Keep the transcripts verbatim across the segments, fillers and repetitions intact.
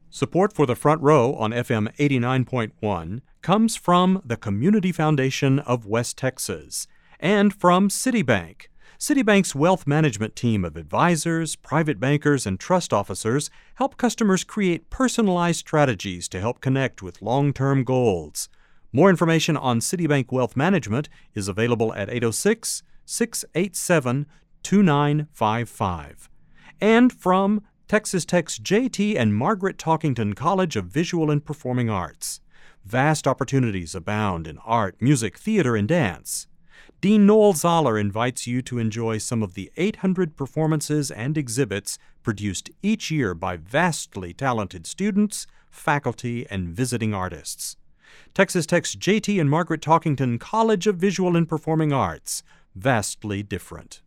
Support for the Front Row on F M eighty-nine point one comes from the Community Foundation of West Texas and from Citibank. Citibank's wealth management team of advisors, private bankers, and trust officers help customers create personalized strategies to help connect with long-term goals. More information on Citibank Wealth Management is available at eight oh six, six eight seven, two nine five five. And from Texas Tech's J T and Margaret Talkington College of Visual and Performing Arts. Vast opportunities abound in art, music, theater, and dance. Dean Noel Zoller invites you to enjoy some of the eight hundred performances and exhibits produced each year by vastly talented students, faculty, and visiting artists. Texas Tech's J T and Margaret Talkington College of Visual and Performing Arts. Vastly different.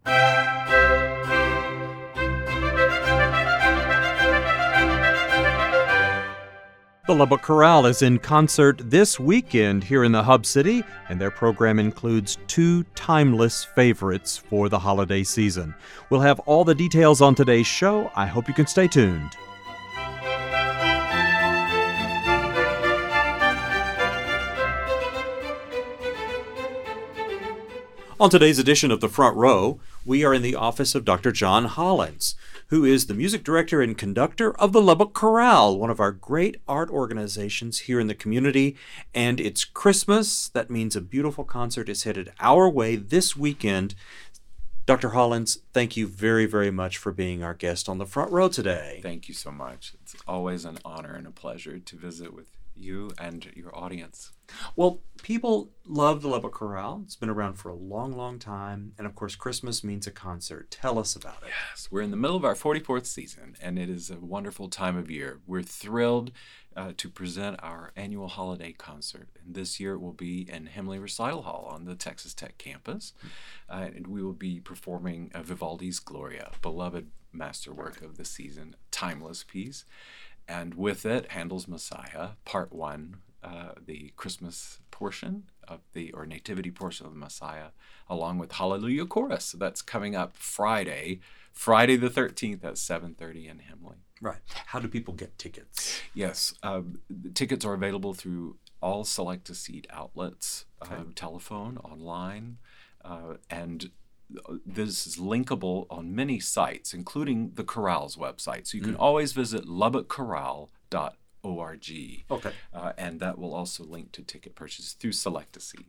The Lubbock Chorale is in concert this weekend here in the Hub City, and their program includes two timeless favorites for the holiday season. We'll have all the details on today's show. I hope you can stay tuned. On today's edition of The Front Row, we are in the office of Doctor John Hollins, who is the music director and conductor of the Lubbock Chorale, one of our great art organizations here in the community. And it's Christmas. That means a beautiful concert is headed our way this weekend. Doctor Hollins, thank you very, very much for being our guest on The Front Row today. Thank you so much. It's always an honor and a pleasure to visit with you and your audience. Well, people love the Lubbock Chorale. It's been around for a long, long time. And of course, Christmas means a concert. Tell us about it. Yes, we're in the middle of our forty-fourth season, and it is a wonderful time of year. We're thrilled uh, to present our annual holiday concert. And this year it will be in Hemley Recital Hall on the Texas Tech campus. Uh, and we will be performing uh, Vivaldi's Gloria, beloved masterwork of the season, timeless piece. And with it, Handel's Messiah, Part One, uh, the Christmas portion of the, or Nativity portion of the Messiah, along with Hallelujah Chorus. So that's coming up Friday, Friday the thirteenth at seven thirty in Hemley. Right. How do people get tickets? Yes, uh, the tickets are available through all select-to-seat outlets, okay. uh, telephone, online, uh, and this is linkable on many sites, including the Chorale's website. So you can mm. always visit lubbock chorale dot org. Okay. Uh, and that will also link to ticket purchase through Select a Seat.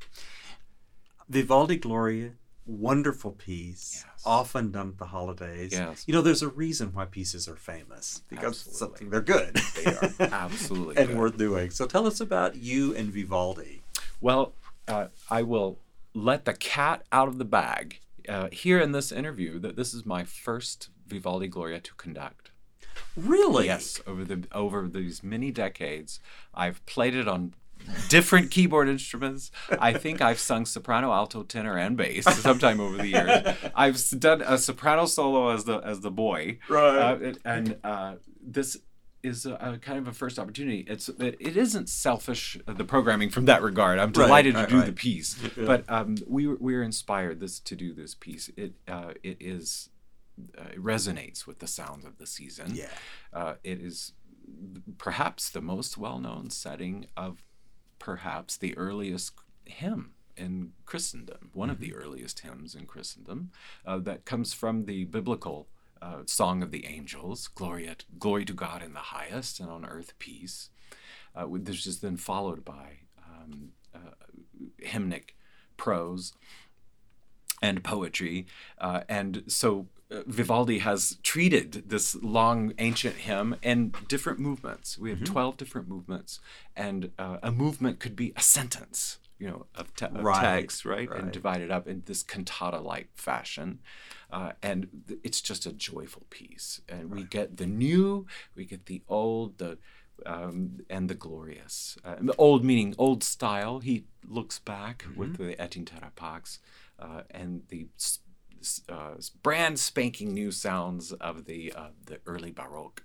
Vivaldi Gloria, wonderful piece, yes. often done at the holidays. Yes. You know, there's a reason why pieces are famous, because something they're good. They are absolutely and good. worth doing. So tell us about you and Vivaldi. Well, uh, I will let the cat out of the bag uh, here in this interview that this is my first Vivaldi Gloria to conduct. Really? Yes. Over the over these many decades, I've played it on different keyboard instruments. I think I've sung soprano, alto, tenor, and bass sometime over the years. I've done a soprano solo as the as the boy. Right. Uh, and uh, this is a, a kind of a first opportunity. It's it, it isn't selfish, uh, the programming from that regard. I'm delighted right, right, to do right. the piece, yeah. but um, we we were inspired this to do this piece. It uh, it is uh, it resonates with the sounds of the season. Yeah, uh, it is perhaps the most well-known setting of perhaps the earliest hymn in Christendom. One mm-hmm. of the earliest hymns in Christendom uh, that comes from the biblical Uh, Song of the Angels, Gloria, to, glory to God in the highest, and on earth peace. Uh, this is then followed by um, uh, hymnic prose and poetry. Uh, and so uh, Vivaldi has treated this long ancient hymn in different movements. We have mm-hmm. twelve different movements, and uh, a movement could be a sentence, you know, of, te- of right, text, right? right? And divided up in this cantata-like fashion. Uh, and th- it's just a joyful piece. And right. we get the new, we get the old, the um, and the glorious. Uh, the old meaning old style. He looks back mm-hmm. with the Et in terra pax, uh, and the uh, brand spanking new sounds of the uh, the early Baroque.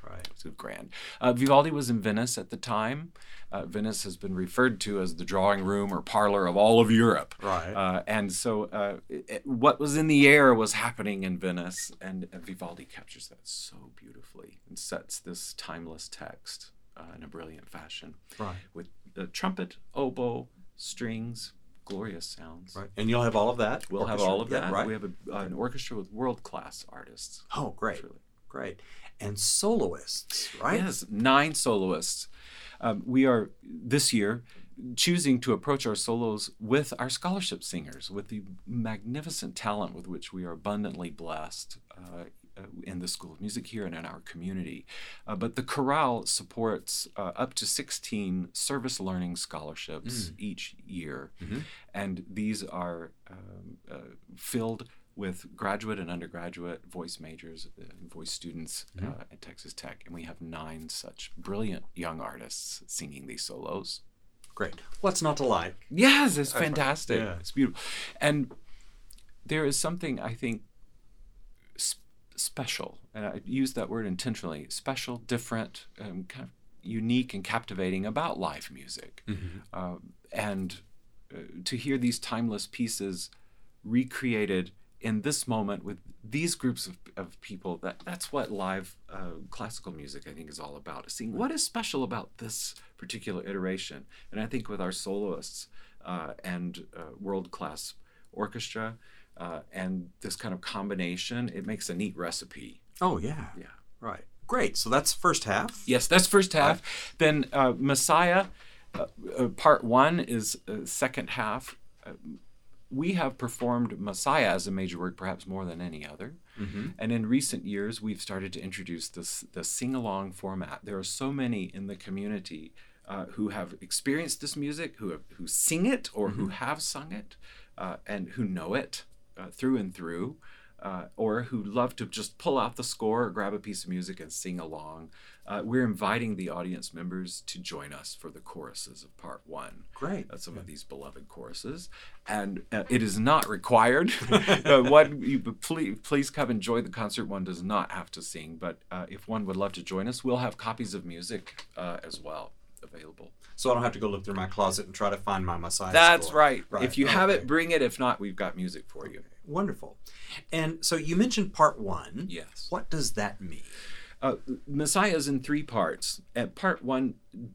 Right. So grand. Uh, Vivaldi was in Venice at the time. Uh, Venice has been referred to as the drawing room or parlor of all of Europe. Right. Uh, and so uh, it, what was in the air was happening in Venice, and, and Vivaldi captures that so beautifully and sets this timeless text uh, in a brilliant fashion. Right. With the trumpet, oboe, strings, glorious sounds. Right. And you'll have all of that? We'll have orchestra? all of that. Yeah, right. We have a, uh, an orchestra with world-class artists. Oh, great. Truly. Great. And soloists, right? Yes, nine soloists. Um, we are, this year, choosing to approach our solos with our scholarship singers, with the magnificent talent with which we are abundantly blessed uh, in the School of Music here and in our community. Uh, but the chorale supports uh, up to sixteen service learning scholarships mm. each year. Mm-hmm. And these are um, uh, filled with graduate and undergraduate voice majors and uh, voice students mm-hmm. uh, at Texas Tech. And we have nine such brilliant young artists singing these solos. Great. What's not to like? Yes, it's fantastic. Yeah. It's beautiful. And there is something, I think, sp- special, and I use that word intentionally, special, different, um, kind of unique and captivating about live music. Mm-hmm. Uh, and uh, to hear these timeless pieces recreated in this moment with these groups of, of people, that that's what live uh, classical music, I think, is all about. Seeing what is special about this particular iteration. And I think with our soloists uh, and uh, world-class orchestra uh, and this kind of combination, it makes a neat recipe. Oh, yeah. Yeah. Right. Great. So that's first half? Yes, that's first half. Right. Then uh, Messiah, uh, uh, part one is uh, second half. Uh, We have performed Messiah as a major work perhaps more than any other. Mm-hmm. And in recent years, we've started to introduce this the sing-along format. There are so many in the community uh, who have experienced this music, who have, who sing it or mm-hmm. who have sung it, uh, and who know it uh, through and through, uh, or who love to just pull out the score or grab a piece of music and sing along. Uh, we're inviting the audience members to join us for the choruses of part one. Great. Uh, some yeah. of these beloved choruses. And uh, it is not required. uh, one, you, please, please come enjoy the concert. One does not have to sing. But uh, if one would love to join us, we'll have copies of music uh, as well available. So I don't have to go look through my closet and try to find my Messiah That's score. right. right. If you okay. have it, bring it. If not, we've got music for you. Wonderful. And so you mentioned part one. Yes. What does that mean? Uh, Messiah is in three parts. And part one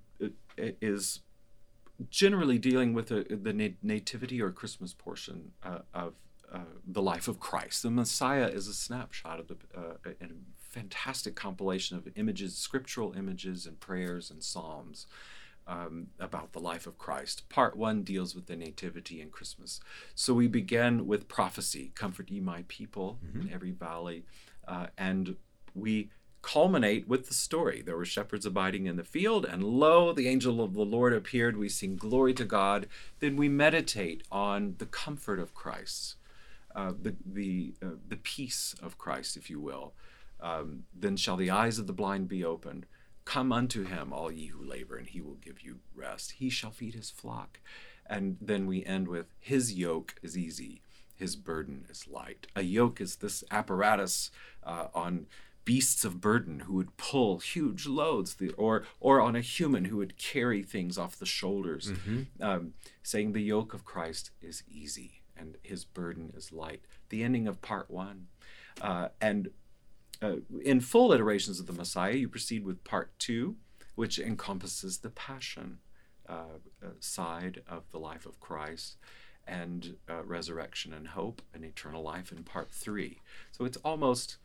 is generally dealing with the, the nativity or Christmas portion uh, of uh, the life of Christ. The Messiah is a snapshot of the, uh, a fantastic compilation of images, scriptural images and prayers and psalms um, about the life of Christ. Part one deals with the nativity and Christmas. So we begin with prophecy, comfort ye my people mm-hmm. in every valley, uh, and we culminate with the story. There were shepherds abiding in the field, and lo, the angel of the Lord appeared. We sing glory to God. Then we meditate on the comfort of Christ, uh, the the uh, the peace of Christ, if you will. Um, then shall the eyes of the blind be opened. Come unto him, all ye who labor, and he will give you rest. He shall feed his flock. And then we end with, his yoke is easy, his burden is light. A yoke is this apparatus uh, on beasts of burden who would pull huge loads, or or on a human who would carry things off the shoulders, mm-hmm. um, saying the yoke of Christ is easy and his burden is light. The ending of part one. Uh, and uh, in full iterations of the Messiah, you proceed with part two, which encompasses the passion uh, uh, side of the life of Christ, and uh, resurrection and hope and eternal life in part three. So it's almost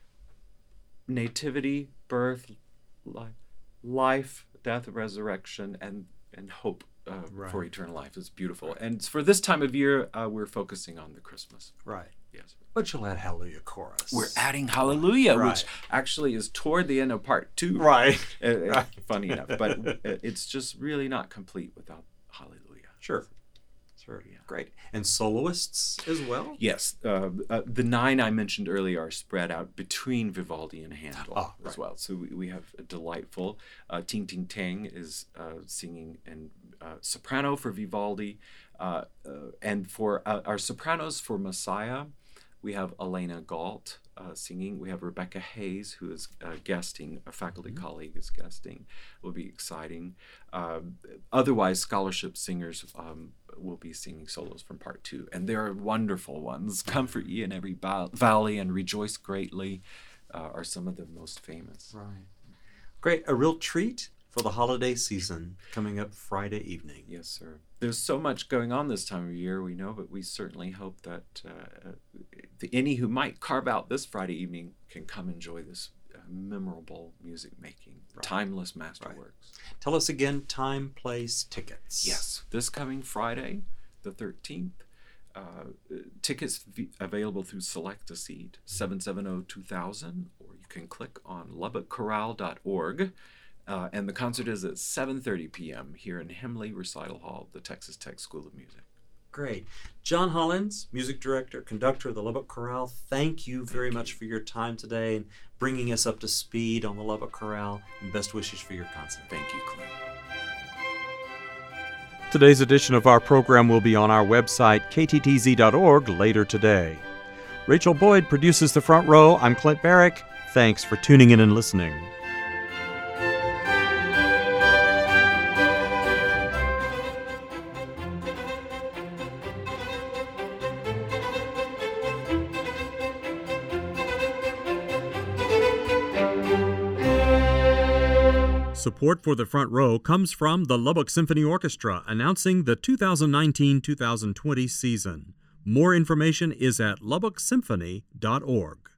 nativity, birth, life, life, death, resurrection, and and hope uh, right. for eternal life. It's beautiful. Right. And for this time of year, uh, we're focusing on the Christmas. Right. Yes. But you'll add Hallelujah chorus. We're adding Hallelujah, right. which actually is toward the end of part two. Right. uh, right. Funny enough. But it's just really not complete without Hallelujah. Sure. Sure. Yeah. Great. And soloists as well? Yes. Uh, uh, the nine I mentioned earlier are spread out between Vivaldi and Handel oh, as right. well. So we, we have a delightful, uh, Ting Ting Tang is uh, singing in uh, soprano for Vivaldi. Uh, uh, and for uh, our sopranos for Messiah, we have Elena Galt uh, singing. We have Rebecca Hayes, who is uh, guesting, a faculty Mm-hmm. colleague is guesting. It will be exciting. Uh, otherwise, scholarship singers um, will be singing solos from part two. And there are wonderful ones. Comfort Ye in Every ba- Valley and Rejoice Greatly uh, are some of the most famous. Right. Great. A real treat for the holiday season coming up Friday evening. Yes, sir. There's so much going on this time of year, we know, but we certainly hope that uh, the, any who might carve out this Friday evening can come enjoy this uh, memorable music making, Right. timeless masterworks. Right. Tell us again, time, place, tickets. Yes, this coming Friday, the thirteenth, uh, tickets v- available through Select a Seat, seven seven zero, two thousand, or you can click on lubbock chorale dot org. Uh, and the concert is at seven thirty p.m. here in Hemley Recital Hall, the Texas Tech School of Music. Great. John Hollins, music director, conductor of the Lubbock Chorale, thank you very Thank much you. for your time today and bringing us up to speed on the Lubbock Chorale, and best wishes for your concert. Thank you, Clint. Today's edition of our program will be on our website, k t t z dot org, later today. Rachel Boyd produces The Front Row. I'm Clint Barrick. Thanks for tuning in and listening. Support for The Front Row comes from the Lubbock Symphony Orchestra, announcing the two thousand nineteen two thousand twenty season. More information is at lubbock symphony dot org.